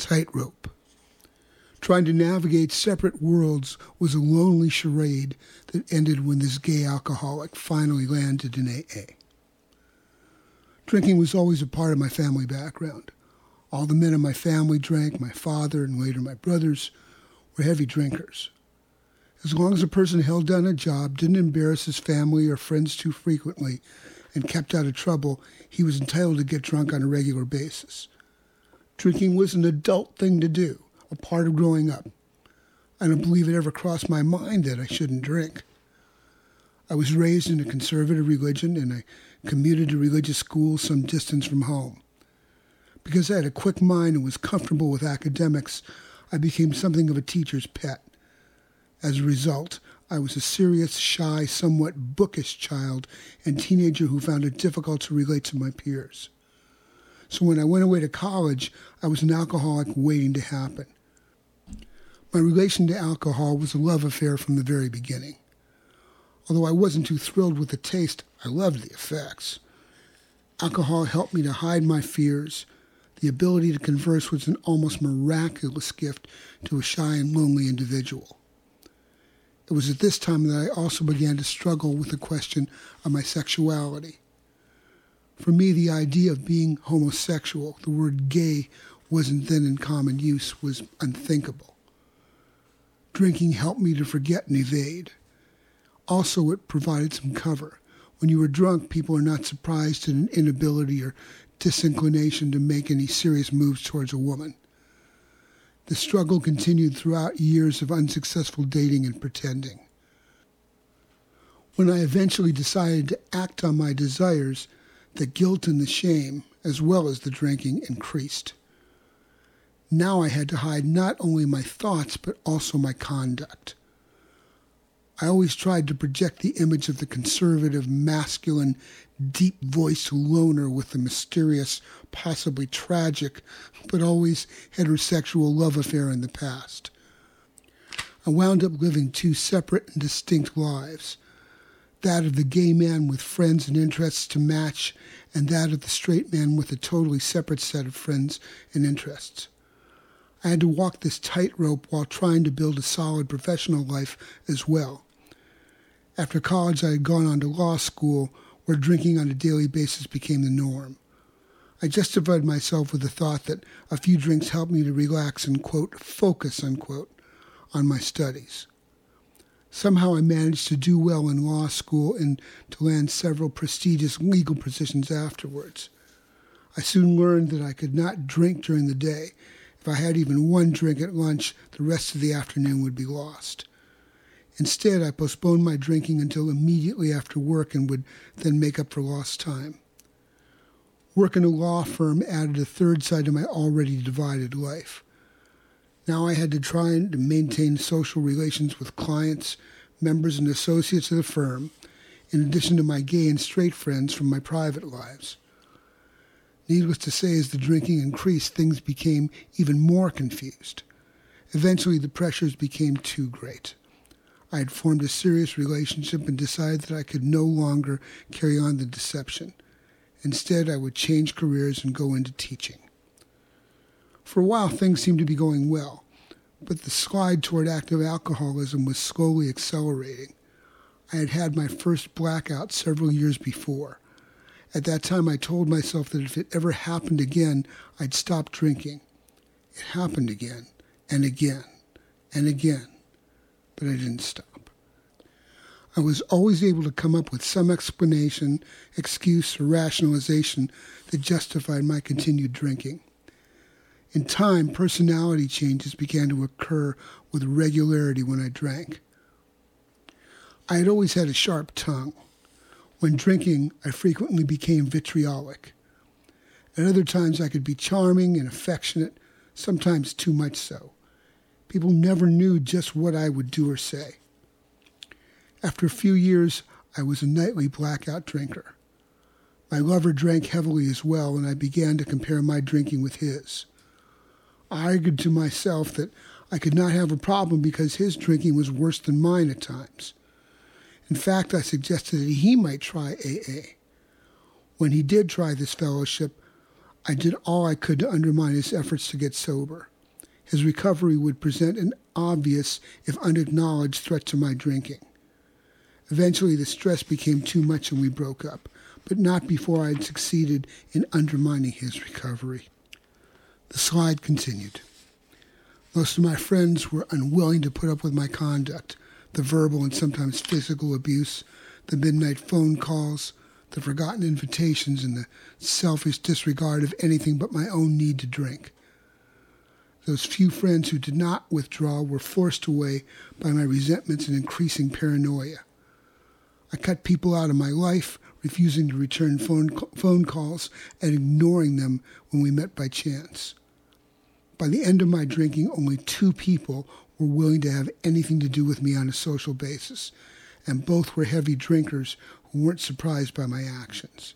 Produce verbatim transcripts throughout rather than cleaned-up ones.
tightrope. Trying to navigate separate worlds was a lonely charade that ended when this gay alcoholic finally landed in A A. Drinking was always a part of my family background. All the men in my family drank. My father and later my brothers were heavy drinkers. As long as a person held down a job, didn't embarrass his family or friends too frequently, and kept out of trouble, he was entitled to get drunk on a regular basis. Drinking was an adult thing to do, a part of growing up. I don't believe it ever crossed my mind that I shouldn't drink. I was raised in a conservative religion, and I commuted to religious school some distance from home. Because I had a quick mind and was comfortable with academics, I became something of a teacher's pet. As a result, I was a serious, shy, somewhat bookish child and teenager who found it difficult to relate to my peers. So when I went away to college, I was an alcoholic waiting to happen. My relation to alcohol was a love affair from the very beginning. Although I wasn't too thrilled with the taste, I loved the effects. Alcohol helped me to hide my fears. The ability to converse was an almost miraculous gift to a shy and lonely individual. It was at this time that I also began to struggle with the question of my sexuality. For me, the idea of being homosexual, the word gay wasn't then in common use, was unthinkable. Drinking helped me to forget and evade. Also, it provided some cover. When you were drunk, people are not surprised at an inability or disinclination to make any serious moves towards a woman. The struggle continued throughout years of unsuccessful dating and pretending. When I eventually decided to act on my desires, the guilt and the shame, as well as the drinking, increased. Now I had to hide not only my thoughts, but also my conduct. I always tried to project the image of the conservative, masculine, deep-voiced loner with the mysterious, possibly tragic, but always heterosexual love affair in the past. I wound up living two separate and distinct lives, that of the gay man with friends and interests to match, and that of the straight man with a totally separate set of friends and interests. I had to walk this tightrope while trying to build a solid professional life as well. After college, I had gone on to law school, where drinking on a daily basis became the norm. I justified myself with the thought that a few drinks helped me to relax and, quote, focus, unquote, on my studies. Somehow I managed to do well in law school and to land several prestigious legal positions afterwards. I soon learned that I could not drink during the day. If I had even one drink at lunch, the rest of the afternoon would be lost. Instead, I postponed my drinking until immediately after work and would then make up for lost time. Work in a law firm added a third side to my already divided life. Now I had to try to maintain social relations with clients, members, and associates of the firm, in addition to my gay and straight friends from my private lives. Needless to say, as the drinking increased, things became even more confused. Eventually, the pressures became too great. I had formed a serious relationship and decided that I could no longer carry on the deception. Instead, I would change careers and go into teaching. For a while, things seemed to be going well, but the slide toward active alcoholism was slowly accelerating. I had had my first blackout several years before. At that time, I told myself that if it ever happened again, I'd stop drinking. It happened again, and again, and again. But I didn't stop. I was always able to come up with some explanation, excuse, or rationalization that justified my continued drinking. In time, personality changes began to occur with regularity when I drank. I had always had a sharp tongue. When drinking, I frequently became vitriolic. At other times, I could be charming and affectionate, sometimes too much so. People never knew just what I would do or say. After a few years, I was a nightly blackout drinker. My lover drank heavily as well, and I began to compare my drinking with his. I argued to myself that I could not have a problem because his drinking was worse than mine at times. In fact, I suggested that he might try A A. When he did try this fellowship, I did all I could to undermine his efforts to get sober. His recovery would present an obvious, if unacknowledged, threat to my drinking. Eventually, the stress became too much and we broke up, but not before I had succeeded in undermining his recovery. The slide continued. Most of my friends were unwilling to put up with my conduct, the verbal and sometimes physical abuse, the midnight phone calls, the forgotten invitations, and the selfish disregard of anything but my own need to drink. Those few friends who did not withdraw were forced away by my resentments and increasing paranoia. I cut people out of my life, refusing to return phone phone calls and ignoring them when we met by chance. By the end of my drinking, only two people were willing to have anything to do with me on a social basis, and both were heavy drinkers who weren't surprised by my actions.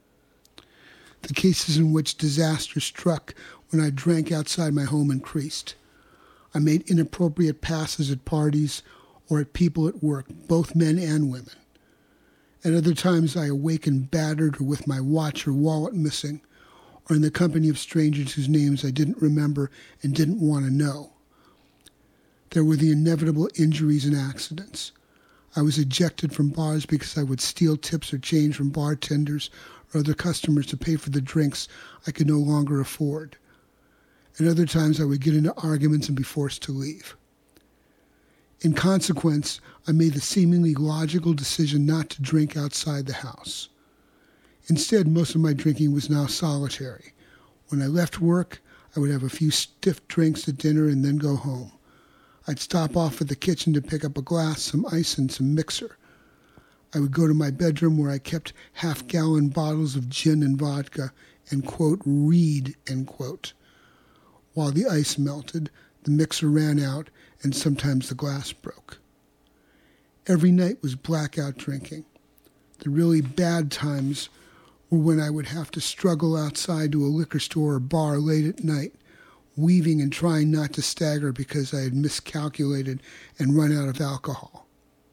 The cases in which disaster struck when I drank outside my home increased. I made inappropriate passes at parties or at people at work, both men and women. At other times, I awakened battered or with my watch or wallet missing, or in the company of strangers whose names I didn't remember and didn't want to know. There were the inevitable injuries and accidents. I was ejected from bars because I would steal tips or change from bartenders or other customers to pay for the drinks I could no longer afford. At other times, I would get into arguments and be forced to leave. In consequence, I made the seemingly logical decision not to drink outside the house. Instead, most of my drinking was now solitary. When I left work, I would have a few stiff drinks at dinner and then go home. I'd stop off at the kitchen to pick up a glass, some ice, and some mixer. I would go to my bedroom where I kept half-gallon bottles of gin and vodka and, quote, read, end quote. While the ice melted, the mixer ran out, and sometimes the glass broke. Every night was blackout drinking. The really bad times were when I would have to struggle outside to a liquor store or bar late at night, weaving and trying not to stagger because I had miscalculated and run out of alcohol.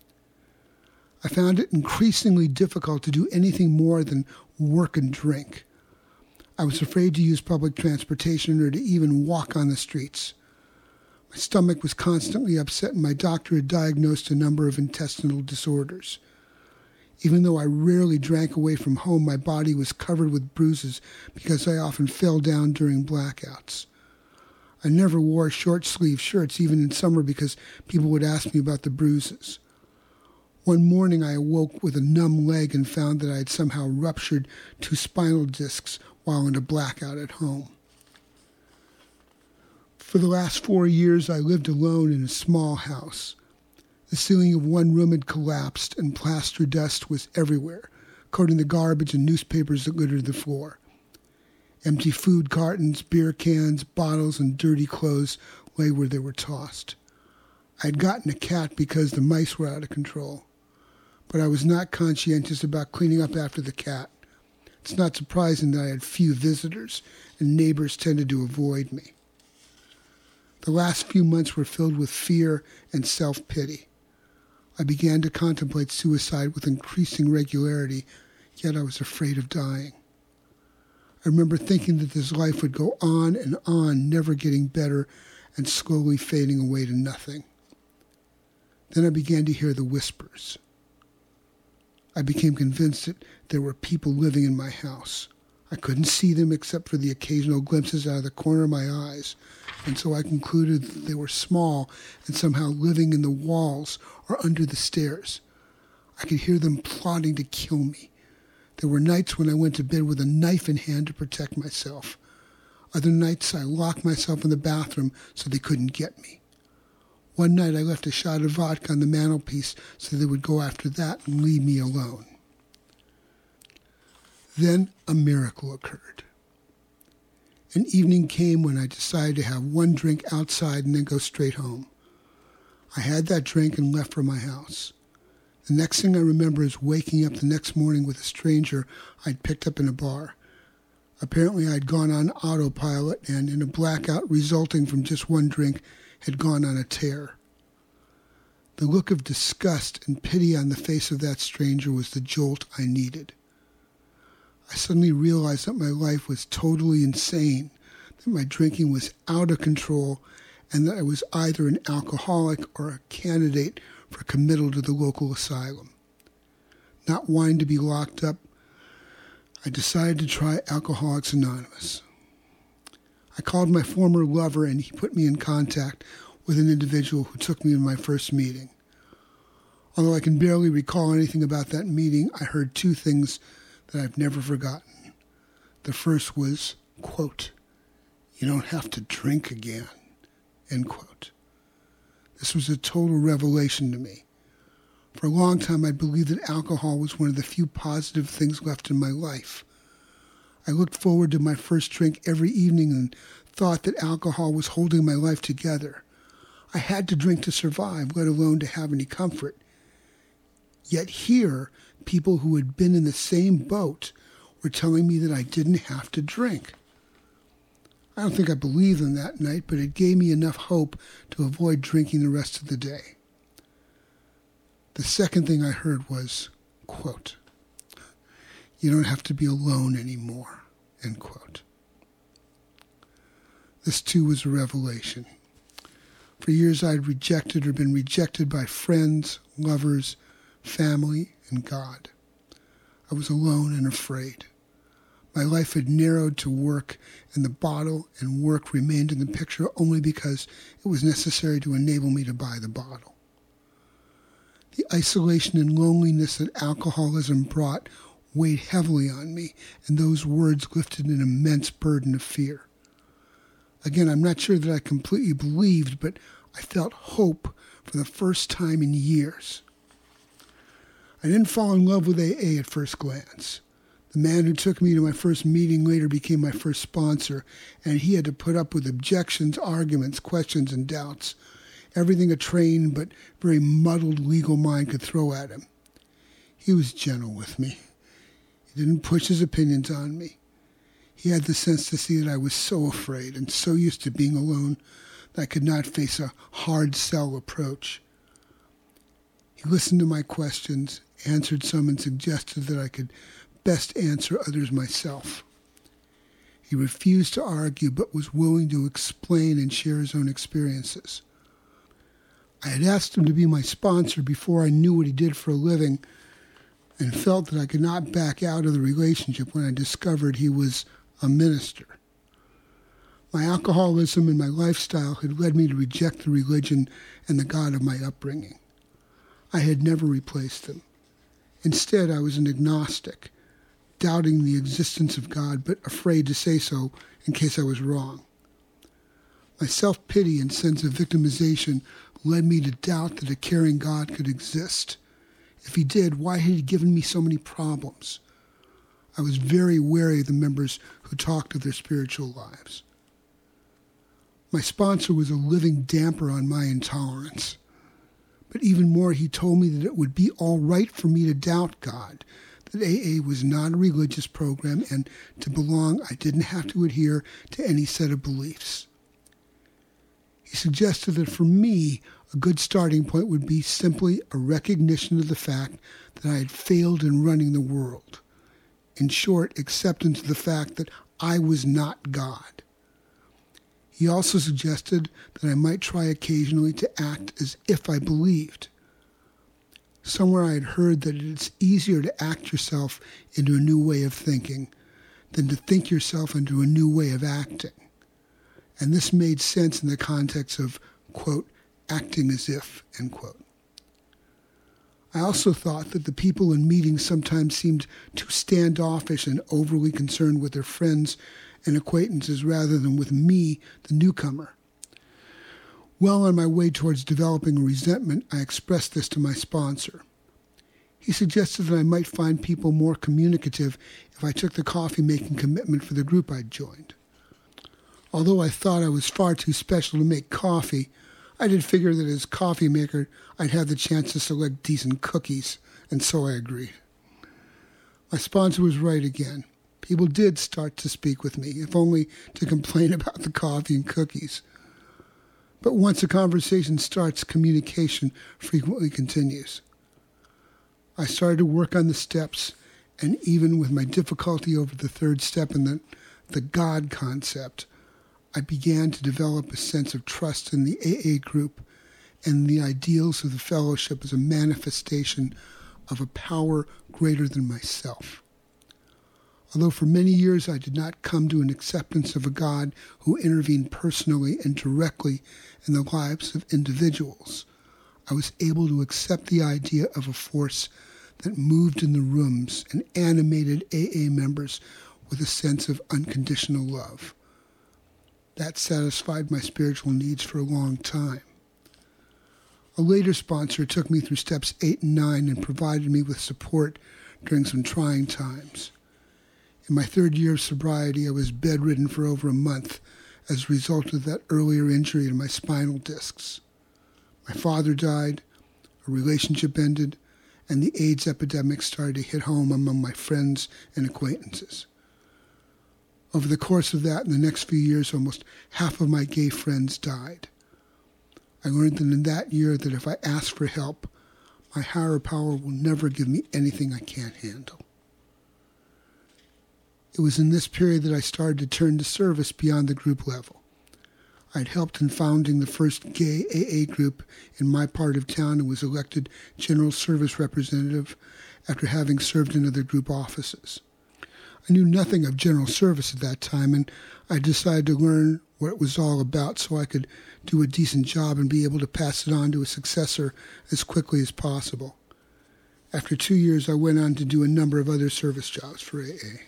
I found it increasingly difficult to do anything more than work and drink. I was afraid to use public transportation or to even walk on the streets. My stomach was constantly upset, and my doctor had diagnosed a number of intestinal disorders. Even though I rarely drank away from home, my body was covered with bruises because I often fell down during blackouts. I never wore short-sleeved shirts, even in summer, because people would ask me about the bruises. One morning, I awoke with a numb leg and found that I had somehow ruptured two spinal discs while in a blackout at home. For the last four years, I lived alone in a small house. The ceiling of one room had collapsed, and plaster dust was everywhere, coating the garbage and newspapers that littered the floor. Empty food cartons, beer cans, bottles, and dirty clothes lay where they were tossed. I had gotten a cat because the mice were out of control, but I was not conscientious about cleaning up after the cat. It's not surprising that I had few visitors, and neighbors tended to avoid me. The last few months were filled with fear and self-pity. I began to contemplate suicide with increasing regularity, yet I was afraid of dying. I remember thinking that this life would go on and on, never getting better and slowly fading away to nothing. Then I began to hear the whispers. I became convinced that there were people living in my house. I couldn't see them except for the occasional glimpses out of the corner of my eyes, and so I concluded that they were small and somehow living in the walls or under the stairs. I could hear them plotting to kill me. There were nights when I went to bed with a knife in hand to protect myself. Other nights I locked myself in the bathroom so they couldn't get me. One night I left a shot of vodka on the mantelpiece so they would go after that and leave me alone. Then a miracle occurred. An evening came when I decided to have one drink outside and then go straight home. I had that drink and left for my house. The next thing I remember is waking up the next morning with a stranger I'd picked up in a bar. Apparently I'd gone on autopilot and, in a blackout resulting from just one drink, had gone on a tear. The look of disgust and pity on the face of that stranger was the jolt I needed. I suddenly realized that my life was totally insane, that my drinking was out of control, and that I was either an alcoholic or a candidate for committal to the local asylum. Not wanting to be locked up, I decided to try Alcoholics Anonymous. I called my former lover, and he put me in contact with an individual who took me to my first meeting. Although I can barely recall anything about that meeting, I heard two things that I've never forgotten. The first was, quote, "You don't have to drink again," end quote. This was a total revelation to me. For a long time, I believed that alcohol was one of the few positive things left in my life. I looked forward to my first drink every evening and thought that alcohol was holding my life together. I had to drink to survive, let alone to have any comfort. Yet here, people who had been in the same boat were telling me that I didn't have to drink. I don't think I believed them that night, but it gave me enough hope to avoid drinking the rest of the day. The second thing I heard was, quote, "You don't have to be alone anymore," end quote. This too was a revelation. For years I had rejected or been rejected by friends, lovers, family, and God. I was alone and afraid. My life had narrowed to work, and the bottle and work remained in the picture only because it was necessary to enable me to buy the bottle. The isolation and loneliness that alcoholism brought weighed heavily on me, and those words lifted an immense burden of fear. Again, I'm not sure that I completely believed, but I felt hope for the first time in years. I didn't fall in love with A A at first glance. The man who took me to my first meeting later became my first sponsor, and he had to put up with objections, arguments, questions, and doubts. Everything a trained but very muddled legal mind could throw at him. He was gentle with me. He didn't push his opinions on me. He had the sense to see that I was so afraid and so used to being alone that I could not face a hard sell approach. He listened to my questions, answered some, and suggested that I could best answer others myself. He refused to argue, but was willing to explain and share his own experiences. I had asked him to be my sponsor before I knew what he did for a living, and felt that I could not back out of the relationship when I discovered he was a minister. My alcoholism and my lifestyle had led me to reject the religion and the God of my upbringing. I had never replaced them. Instead, I was an agnostic, doubting the existence of God, but afraid to say so in case I was wrong. My self-pity and sense of victimization led me to doubt that a caring God could exist. If he did, why had he given me so many problems? I was very wary of the members who talked of their spiritual lives. My sponsor was a living damper on my intolerance. But even more, he told me that it would be all right for me to doubt God, that A A was not a religious program, and to belong, I didn't have to adhere to any set of beliefs. He suggested that for me, a good starting point would be simply a recognition of the fact that I had failed in running the world. In short, acceptance of the fact that I was not God. He also suggested that I might try occasionally to act as if I believed. Somewhere I had heard that it's easier to act yourself into a new way of thinking than to think yourself into a new way of acting. And this made sense in the context of, quote, acting as if, end quote. I also thought that the people in meetings sometimes seemed too standoffish and overly concerned with their friends and acquaintances rather than with me, the newcomer. Well on my way towards developing a resentment, I expressed this to my sponsor. He suggested that I might find people more communicative if I took the coffee-making commitment for the group I'd joined. Although I thought I was far too special to make coffee, I did figure that as coffee maker, I'd have the chance to select decent cookies, and so I agreed. My sponsor was right again. People did start to speak with me, if only to complain about the coffee and cookies. But once a conversation starts, communication frequently continues. I started to work on the steps, and even with my difficulty over the third step in the, the God concept, I began to develop a sense of trust in the A A group and the ideals of the fellowship as a manifestation of a power greater than myself. Although for many years I did not come to an acceptance of a God who intervened personally and directly in the lives of individuals, I was able to accept the idea of a force that moved in the rooms and animated A A members with a sense of unconditional love. That satisfied my spiritual needs for a long time. A later sponsor took me through steps eight and nine and provided me with support during some trying times. In my third year of sobriety, I was bedridden for over a month as a result of that earlier injury to my spinal discs. My father died, a relationship ended, and the AIDS epidemic started to hit home among my friends and acquaintances. Over the course of that and the next few years, almost half of my gay friends died. I learned that in that year that if I ask for help, my higher power will never give me anything I can't handle. It was in this period that I started to turn to service beyond the group level. I'd helped in founding the first gay A A group in my part of town and was elected General Service Representative after having served in other group offices. I knew nothing of general service at that time, and I decided to learn what it was all about so I could do a decent job and be able to pass it on to a successor as quickly as possible. After two years, I went on to do a number of other service jobs for A A.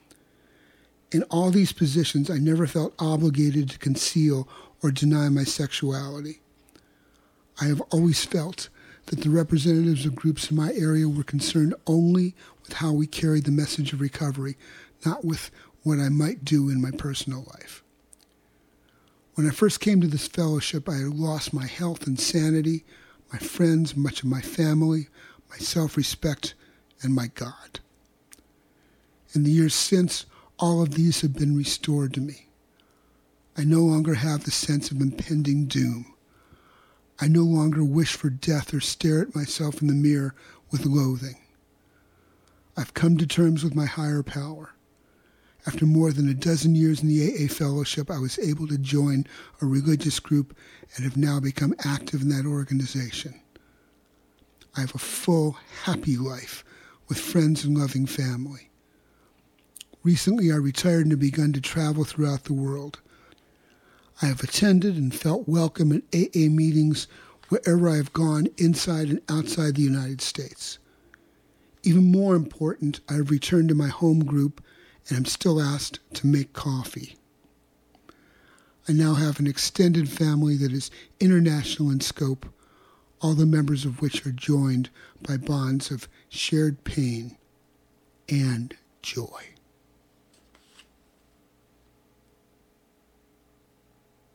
In all these positions, I never felt obligated to conceal or deny my sexuality. I have always felt that the representatives of groups in my area were concerned only with how we carried the message of recovery, not with what I might do in my personal life. When I first came to this fellowship, I had lost my health and sanity, my friends, much of my family, my self-respect, and my God. In the years since, all of these have been restored to me. I no longer have the sense of impending doom. I no longer wish for death or stare at myself in the mirror with loathing. I've come to terms with my higher power. After more than a dozen years in the A A fellowship, I was able to join a religious group and have now become active in that organization. I have a full, happy life with friends and loving family. Recently, I retired and have begun to travel throughout the world. I have attended and felt welcome at A A meetings wherever I have gone inside and outside the United States. Even more important, I have returned to my home group and am still asked to make coffee. I now have an extended family that is international in scope, all the members of which are joined by bonds of shared pain and joy.